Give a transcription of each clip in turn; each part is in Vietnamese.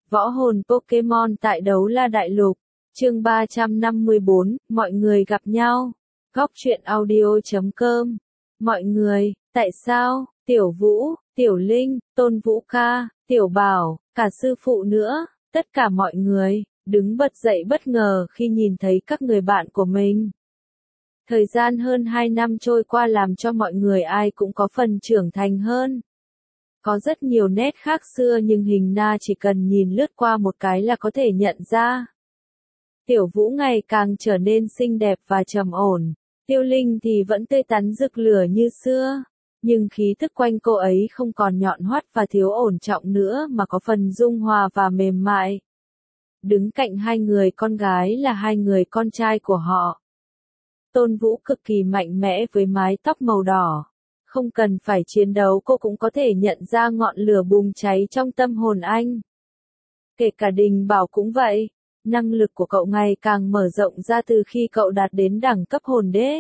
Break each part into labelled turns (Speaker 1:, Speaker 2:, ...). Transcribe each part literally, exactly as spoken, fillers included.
Speaker 1: Võ hồn Pokemon tại Đấu La Đại Lục, chương ba trăm năm mươi bốn, mọi người gặp nhau. Góc truyện audio chấm com. Mọi người, tại sao, Tiểu Vũ, Tiểu Linh, Tôn Vũ ca, Tiểu Bảo, cả sư phụ nữa, tất cả mọi người, đứng bật dậy bất ngờ khi nhìn thấy các người bạn của mình. Thời gian hơn hai năm trôi qua làm cho mọi người ai cũng có phần trưởng thành hơn. Có rất nhiều nét khác xưa nhưng Hình Na chỉ cần nhìn lướt qua một cái là có thể nhận ra. Tiểu Vũ ngày càng trở nên xinh đẹp và trầm ổn, Tiêu Linh thì vẫn tươi tắn rực lửa như xưa, nhưng khí thức quanh cô ấy không còn nhọn hoắt và thiếu ổn trọng nữa mà có phần dung hòa và mềm mại. Đứng cạnh hai người con gái là hai người con trai của họ. Tôn Vũ cực kỳ mạnh mẽ với mái tóc màu đỏ. Không cần phải chiến đấu cô cũng có thể nhận ra ngọn lửa bùng cháy trong tâm hồn anh. Kể cả Đình Bảo cũng vậy, năng lực của cậu ngày càng mở rộng ra từ khi cậu đạt đến đẳng cấp hồn đế.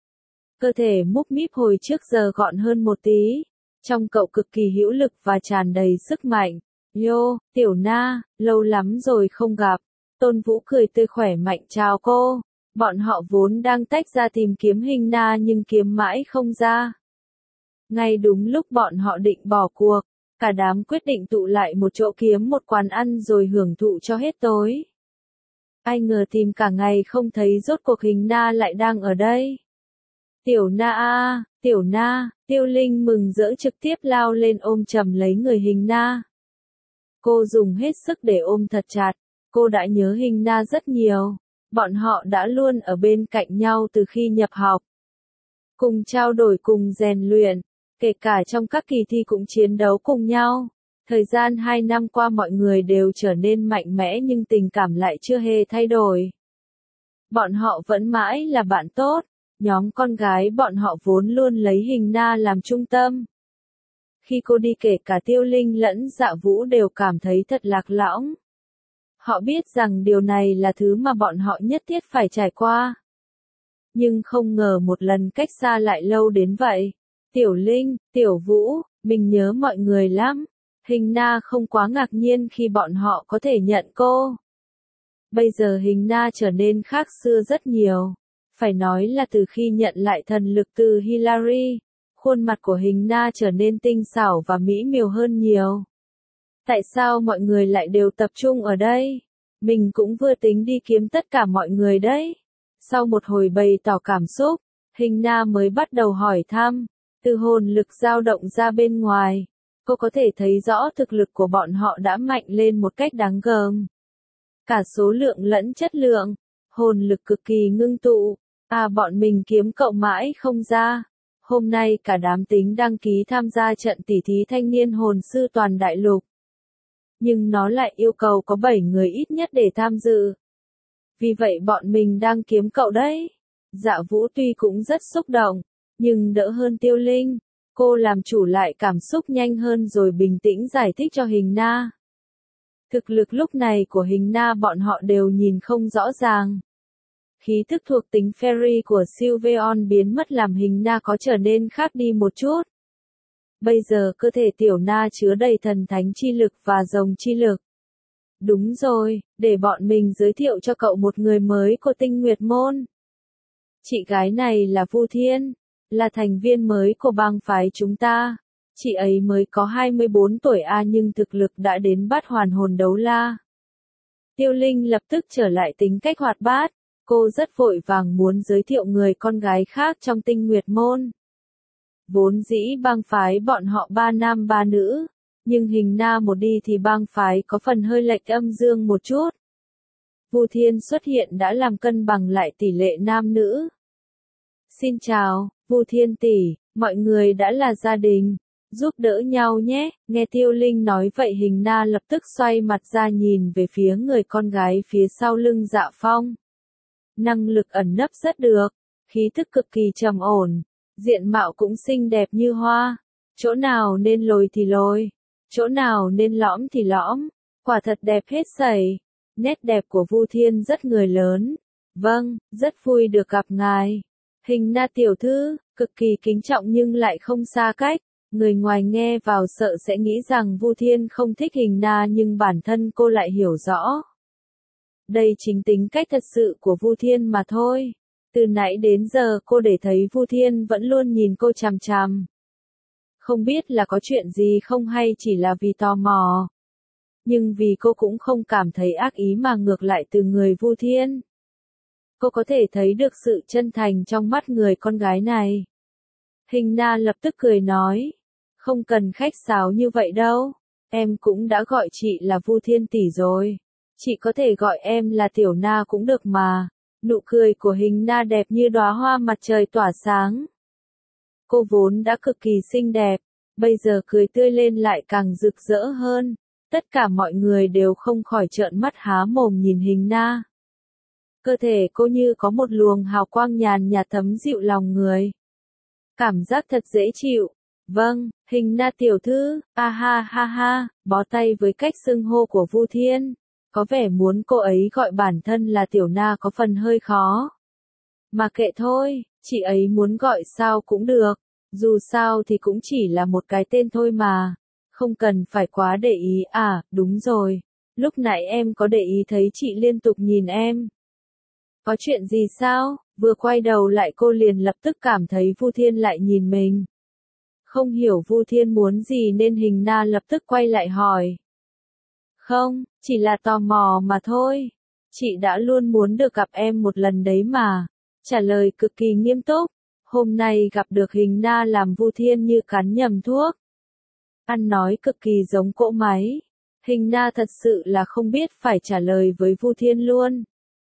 Speaker 1: Cơ thể múc míp hồi trước giờ gọn hơn một tí, trong cậu cực kỳ hữu lực và tràn đầy sức mạnh. Yo, Tiểu Na, lâu lắm rồi không gặp. Tôn Vũ cười tươi khỏe mạnh chào cô. Bọn họ vốn đang tách ra tìm kiếm Hình Na nhưng kiếm mãi không ra. Ngay đúng lúc bọn họ định bỏ cuộc, cả đám quyết định tụ lại một chỗ kiếm một quán ăn rồi hưởng thụ cho hết tối. Ai ngờ tìm cả ngày không thấy rốt cuộc Hình Na lại đang ở đây. Tiểu Na a, Tiểu Na, Tiêu Linh mừng rỡ trực tiếp lao lên ôm chầm lấy người Hình Na. Cô dùng hết sức để ôm thật chặt, cô đã nhớ Hình Na rất nhiều, bọn họ đã luôn ở bên cạnh nhau từ khi nhập học. Cùng trao đổi cùng rèn luyện. Kể cả trong các kỳ thi cũng chiến đấu cùng nhau. Thời gian hai năm qua mọi người đều trở nên mạnh mẽ nhưng tình cảm lại chưa hề thay đổi. Bọn họ vẫn mãi là bạn tốt. Nhóm con gái bọn họ vốn luôn lấy Hình Na làm trung tâm. Khi cô đi kể cả Tiêu Linh lẫn Dạ Vũ đều cảm thấy thật lạc lõng. Họ biết rằng điều này là thứ mà bọn họ nhất thiết phải trải qua. Nhưng không ngờ một lần cách xa lại lâu đến vậy. Tiểu Linh, Tiểu Vũ, mình nhớ mọi người lắm. Hình Na không quá ngạc nhiên khi bọn họ có thể nhận cô. Bây giờ Hình Na trở nên khác xưa rất nhiều. Phải nói là từ khi nhận lại thần lực từ Hilary, khuôn mặt của Hình Na trở nên tinh xảo và mỹ miều hơn nhiều. Tại sao mọi người lại đều tập trung ở đây? Mình cũng vừa tính đi kiếm tất cả mọi người đấy. Sau một hồi bày tỏ cảm xúc, Hình Na mới bắt đầu hỏi thăm. Từ hồn lực dao động ra bên ngoài, cô có thể thấy rõ thực lực của bọn họ đã mạnh lên một cách đáng gờm. Cả số lượng lẫn chất lượng, hồn lực cực kỳ ngưng tụ. À bọn mình kiếm cậu mãi không ra. Hôm nay cả đám tính đăng ký tham gia trận tỉ thí thanh niên hồn sư toàn đại lục. Nhưng nó lại yêu cầu có bảy người ít nhất để tham dự. Vì vậy bọn mình đang kiếm cậu đấy. Dạ Vũ tuy cũng rất xúc động. Nhưng đỡ hơn Tiêu Linh, cô làm chủ lại cảm xúc nhanh hơn rồi bình tĩnh giải thích cho Hình Na. Thực lực lúc này của Hình Na bọn họ đều nhìn không rõ ràng. Khí thức thuộc tính Fairy của Sylveon biến mất làm Hình Na có trở nên khác đi một chút. Bây giờ cơ thể Tiểu Na chứa đầy thần thánh chi lực và rồng chi lực. Đúng rồi, để bọn mình giới thiệu cho cậu một người mới của Tinh Nguyệt Môn. Chị gái này là Vu Thiên. Là thành viên mới của bang phái chúng ta. Chị ấy mới có hai mươi bốn tuổi a nhưng thực lực đã đến bát hoàn hồn đấu la. Tiêu Linh lập tức trở lại tính cách hoạt bát. Cô rất vội vàng muốn giới thiệu người con gái khác trong Tinh Nguyệt Môn. Vốn dĩ bang phái bọn họ ba nam ba nữ. Nhưng Hình Na một đi thì bang phái có phần hơi lệch âm dương một chút. Vu Thiên xuất hiện đã làm cân bằng lại tỷ lệ nam nữ. Xin chào, Vu Thiên tỷ, mọi người đã là gia đình, giúp đỡ nhau nhé. Nghe Tiêu Linh nói vậy Hình Na lập tức xoay mặt ra nhìn về phía người con gái phía sau lưng Dạ Phong. Năng lực ẩn nấp rất được, khí thức cực kỳ trầm ổn, diện mạo cũng xinh đẹp như hoa. Chỗ nào nên lồi thì lồi, chỗ nào nên lõm thì lõm, quả thật đẹp hết sảy. Nét đẹp của Vu Thiên rất người lớn. Vâng, rất vui được gặp ngài. Hình Na tiểu thư, cực kỳ kính trọng nhưng lại không xa cách. Người ngoài nghe vào sợ sẽ nghĩ rằng Vu Thiên không thích Hình Na nhưng bản thân cô lại hiểu rõ. Đây chính tính cách thật sự của Vu Thiên mà thôi. Từ nãy đến giờ cô để thấy Vu Thiên vẫn luôn nhìn cô chằm chằm. Không biết là có chuyện gì không hay chỉ là vì tò mò. Nhưng vì cô cũng không cảm thấy ác ý mà ngược lại từ người Vu Thiên. Cô có thể thấy được sự chân thành trong mắt người con gái này. Hình Na lập tức cười nói. Không cần khách sáo như vậy đâu. Em cũng đã gọi chị là Vu Thiên tỷ rồi. Chị có thể gọi em là Tiểu Na cũng được mà. Nụ cười của Hình Na đẹp như đóa hoa mặt trời tỏa sáng. Cô vốn đã cực kỳ xinh đẹp. Bây giờ cười tươi lên lại càng rực rỡ hơn. Tất cả mọi người đều không khỏi trợn mắt há mồm nhìn Hình Na. Cơ thể cô như có một luồng hào quang nhàn nhạt thấm dịu lòng người. Cảm giác thật dễ chịu. Vâng, Hình Na tiểu thư, a ha ha ha, bó tay với cách xưng hô của Vu Thiên. Có vẻ muốn cô ấy gọi bản thân là Tiểu Na có phần hơi khó. Mà kệ thôi, chị ấy muốn gọi sao cũng được. Dù sao thì cũng chỉ là một cái tên thôi mà. Không cần phải quá để ý à, đúng rồi. Lúc nãy em có để ý thấy chị liên tục nhìn em. Có chuyện gì sao? Vừa quay đầu lại cô liền lập tức cảm thấy Vu Thiên lại nhìn mình. Không hiểu Vu Thiên muốn gì nên Hình Na lập tức quay lại hỏi. Không, chỉ là tò mò mà thôi. Chị đã luôn muốn được gặp em một lần đấy mà. Trả lời cực kỳ nghiêm túc. Hôm nay gặp được Hình Na làm Vu Thiên như cắn nhầm thuốc. Ăn nói cực kỳ giống cỗ máy. Hình Na thật sự là không biết phải trả lời với Vu Thiên luôn.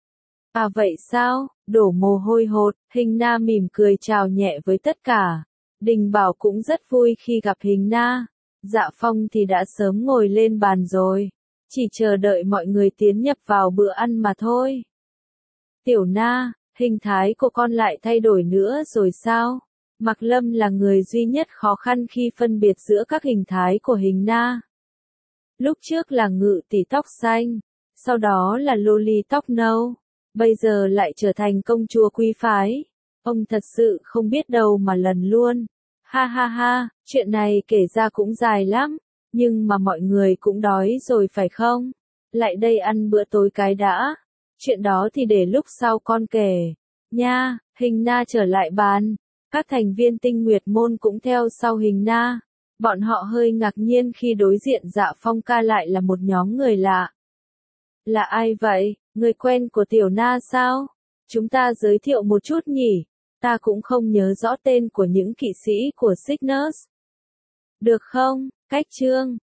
Speaker 1: À vậy sao? Đổ mồ hôi hột, Hình Na mỉm cười chào nhẹ với tất cả. Đình Bảo cũng rất vui khi gặp Hình Na. Dạ Phong thì đã sớm ngồi lên bàn rồi. Chỉ chờ đợi mọi người tiến nhập vào bữa ăn mà thôi. Tiểu Na, hình thái của con lại thay đổi nữa rồi sao? Mạc Lâm là người duy nhất khó khăn khi phân biệt giữa các hình thái của Hình Na. Lúc trước là ngự tỷ tóc xanh, sau đó là loli tóc nâu, bây giờ lại trở thành công chúa quý phái. Ông thật sự không biết đâu mà lần luôn. Ha ha ha, chuyện này kể ra cũng dài lắm, nhưng mà mọi người cũng đói rồi phải không? Lại đây ăn bữa tối cái đã. Chuyện đó thì để lúc sau con kể. Nha, Hình Na trở lại bàn. Các thành viên Tinh Nguyệt môn cũng theo sau Hình Na. Bọn họ hơi ngạc nhiên khi đối diện Dạ Phong ca lại là một nhóm người lạ. Là ai vậy? Người quen của Tiểu Na sao? Chúng ta giới thiệu một chút nhỉ? Ta cũng không nhớ rõ tên của những kỵ sĩ của Cygnus. Được không? Cách chương.